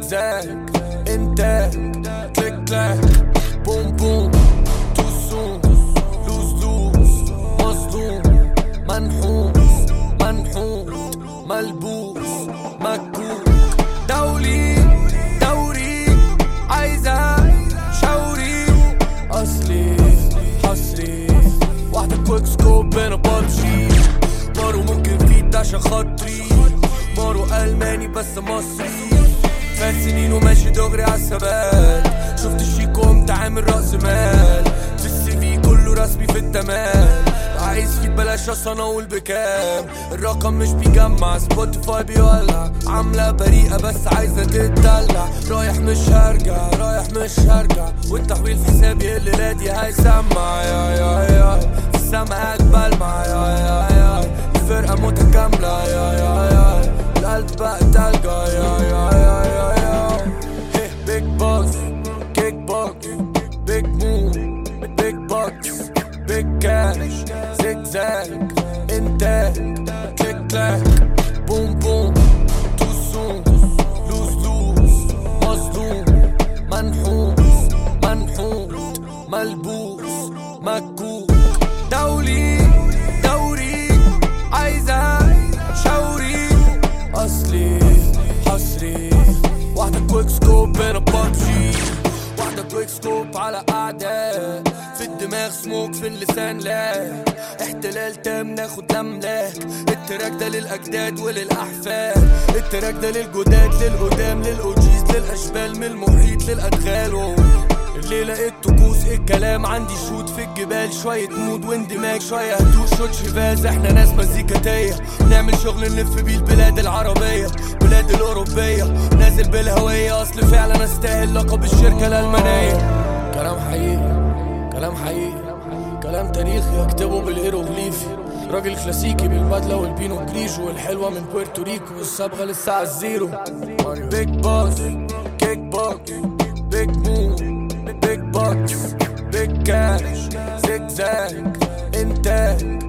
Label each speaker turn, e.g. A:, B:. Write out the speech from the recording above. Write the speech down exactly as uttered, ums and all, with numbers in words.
A: زجزاج انتاج كليك كلاك بوم بوم توسون لوز لوز مصدوم منحوس منحوس ملبوس مكوك دولي دوري عايزة شوري أصلي حصري واحدة كويك سكوب انا ببجي مارو ممكن فيت عشان خاطري مارو ألماني بس مصري فات سنين وماشي دغري عالثبات شفت الشيكو قمت عامل رأس مال في السي في كله رسمي في التمام عايز فيت بلاش اصلا اقول بكام الرقم مش بيجمع سبوتيفاي بيولع عاملة بريئة بس عايزة تتدلع رايح مش هرجع رايح مش هرجع والتحويل في حسابي الليلة دي هيسمع يا يا يا في السما بلمع يا يا يا الفرقة متكاملة يا يا يا القلب بقى تلقى يا يا يا يا يا هيه بيج باص كيك بوكس بيج مو بيج بوكس بيج كاش زجزاج انتاج كليك كلاك بوم بوم توسون لوز لوز مصدوم منحوس منحوس ملبوس مكوك دولي دوري عايزة شوري أصلي حصري واحدة كويك سكوب انا ببجي واحدة كويك سكوب على أعداء في الدماغ سموك في اللسان لا احتلال تام ناخد أملاك التراك ده للأجداد وللأحفاد التراك ده للجداد للقدام للأوجيز للأشبال من المحيط للأدغال اللي لقيت طقوس الكلام عندي شوت في الجبال شوية مود واندماج شوية هدوء شوت شفاز احنا ناس مزيكاتية نعمل شغل نلف بيه البلاد العربية بلاد الأوروبية نازل بالهوية أصل فعلا استاهل لقب الشركة الألمانية كلام حقيقي كلام حقيقي كلام تاريخي اكتبه بالهيروغليفي راجل كلاسيكي بالبدلة والبينو جريجو والحلوة من بويرتوريكو والصبغة للساعة الزيرو بيج باص كيك بوكس بيج مو بيج بوكس بيج كاش زجزاج انتاج